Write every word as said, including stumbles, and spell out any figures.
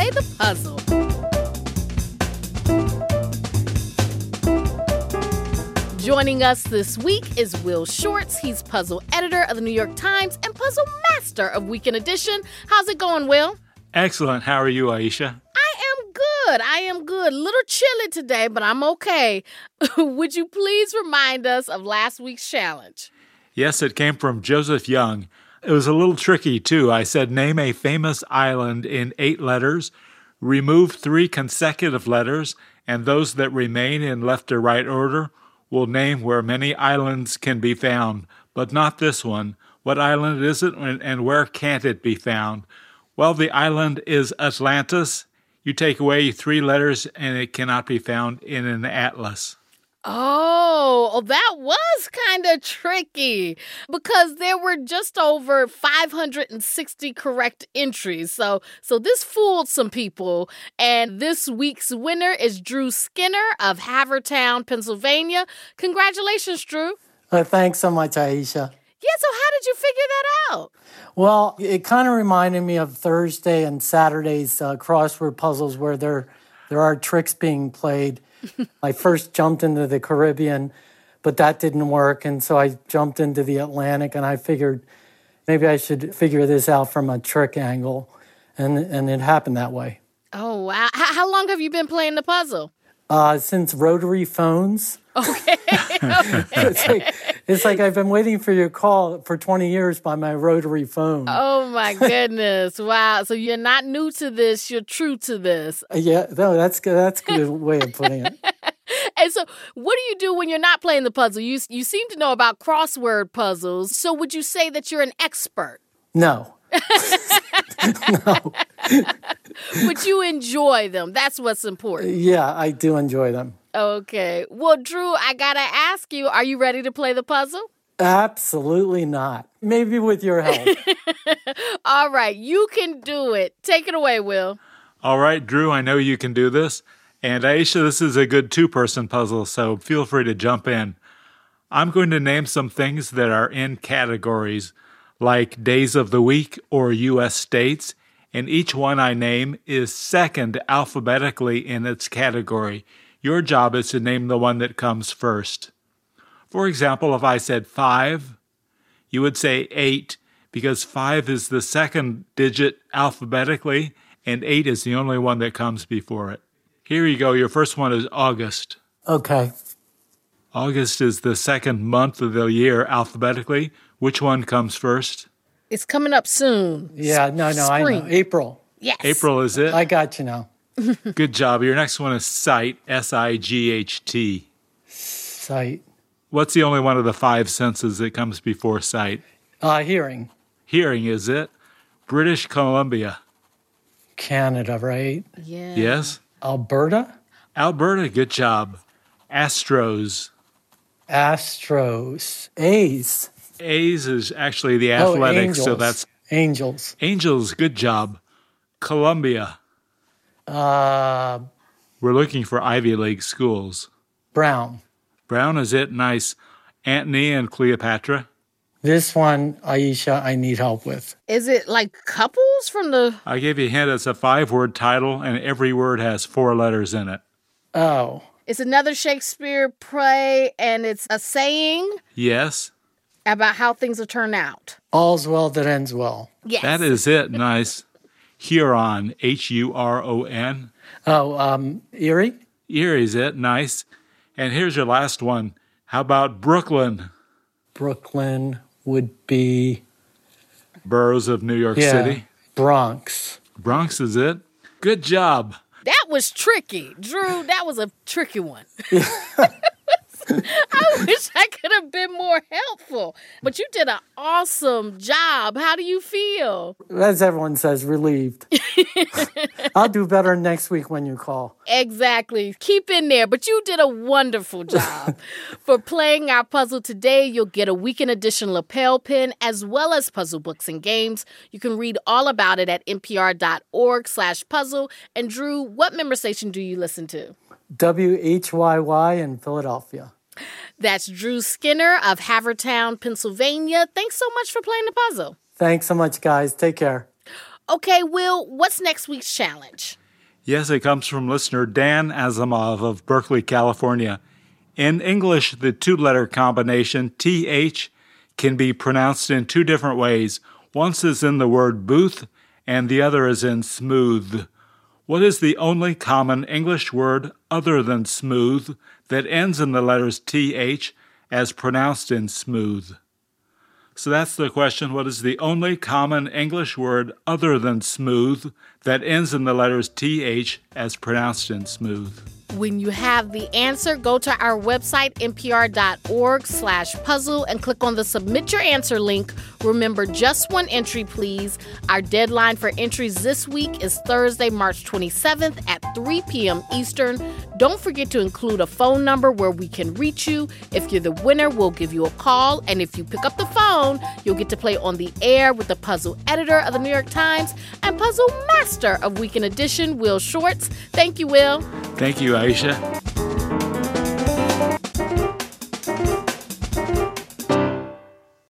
play the puzzle. Joining us this week is Will Shortz. He's puzzle editor of the New York Times and puzzle master of Weekend Edition. How's it going, Will? Excellent. How are you, Aisha? I am good. I am good. A little chilly today, but I'm okay. Would you please remind us of last week's challenge? Yes, it came from Joseph Young. It was a little tricky, too. I said, name a famous island in eight letters, remove three consecutive letters, and those that remain in left to right order will name where many islands can be found, but not this one. What island is it, and where can't it be found? Well, the island is Atlantis. You take away three letters, and it cannot be found in an atlas. Oh, oh, that was kind of tricky because there were just over five hundred sixty correct entries. So, so this fooled some people. And this week's winner is Drew Skinner of Havertown, Pennsylvania. Congratulations, Drew. Uh, thanks so much, Aisha. Yeah, so how did you figure that out? Well, it kind of reminded me of Thursday and Saturday's uh, crossword puzzles where there there are tricks being played. I first jumped into the Caribbean, but that didn't work, and so I jumped into the Atlantic, and I figured maybe I should figure this out from a trick angle, and and it happened that way. Oh, wow. How, how long have you been playing the puzzle? Uh, since rotary phones. Okay. okay. it's, like, it's like I've been waiting for your call for twenty years by my rotary phone. Oh, my goodness. Wow. So you're not new to this. You're true to this. Uh, yeah, no, that's good. That's a good way of putting it. And so what do you do when you're not playing the puzzle? You, you seem to know about crossword puzzles. So would you say that you're an expert? No. No. But you enjoy them. That's what's important. Yeah, I do enjoy them. Okay. Well, Drew, I got to ask you, are you ready to play the puzzle? Absolutely not. Maybe with your help. All right. You can do it. Take it away, Will. All right, Drew, I know you can do this. And Aisha, this is a good two-person puzzle, so feel free to jump in. I'm going to name some things that are in categories, like days of the week or U S states, and each one I name is second alphabetically in its category. Your job is to name the one that comes first. For example, if I said five, you would say eight, because five is the second digit alphabetically, and eight is the only one that comes before it. Here you go. Your first one is August. Okay. August is the second month of the year alphabetically. Which one comes first? It's coming up soon. Yeah, no, no, Spring. I know. April. Yes. April is it? I got you now. Good job. Your next one is sight, S I G H T. Sight. What's the only one of the five senses that comes before sight? Uh, hearing. Hearing, is it? British Columbia. Canada, right? Yeah. Yes? Alberta? Alberta, good job. Astros. Astros. A's. A's is actually the Oh, athletics, so Angels. that's Angels. Angels, good job. Columbia. Uh, We're looking for Ivy League schools. Brown. Brown is it, nice. Antony and Cleopatra. This one, Aisha, I need help with. Is it like couples from the... I gave you a hint, it's a five-word title, and every word has four letters in it. Oh. It's another Shakespeare play, and it's a saying Yes. about how things will turn out. All's well that ends well. Yes. That is it, nice. Huron, H U R O N. Oh, um, Erie? Erie is it, nice. And here's your last one. How about Brooklyn? Brooklyn would be... Boroughs of New York yeah, City. Bronx. Bronx is it. Good job. That was tricky. Drew, that was a tricky one. I wish I could have been more helpful. But you did an awesome job. How do you feel? As everyone says, relieved. I'll do better next week when you call. Exactly. Keep in there. But you did a wonderful job. For playing our puzzle today, you'll get a Weekend Edition lapel pin as well as puzzle books and games. You can read all about it at npr.org slash puzzle. And Drew, what member station do you listen to? W H Y Y in Philadelphia. That's Drew Skinner of Havertown, Pennsylvania. Thanks so much for playing the puzzle. Thanks so much, guys. Take care. Okay, Will, what's next week's challenge? Yes, it comes from listener Dan Asimov of Berkeley, California. In English, the two-letter combination T H can be pronounced in two different ways. One is in the word booth, and the other is in smooth. What is the only common English word other than smooth that ends in the letters T H as pronounced in smooth? So that's the question. What is the only common English word other than smooth that ends in the letters T H as pronounced in smooth? When you have the answer, go to our website, npr.org slash puzzle, and click on the Submit Your Answer link. Remember, just one entry, please. Our deadline for entries this week is Thursday, March twenty-seventh at three p.m. Eastern. Don't forget to include a phone number where we can reach you. If you're the winner, we'll give you a call. And if you pick up the phone, you'll get to play on the air with the puzzle editor of the New York Times and puzzle master of Weekend Edition, Will Shortz. Thank you, Will. Thank you, Aisha.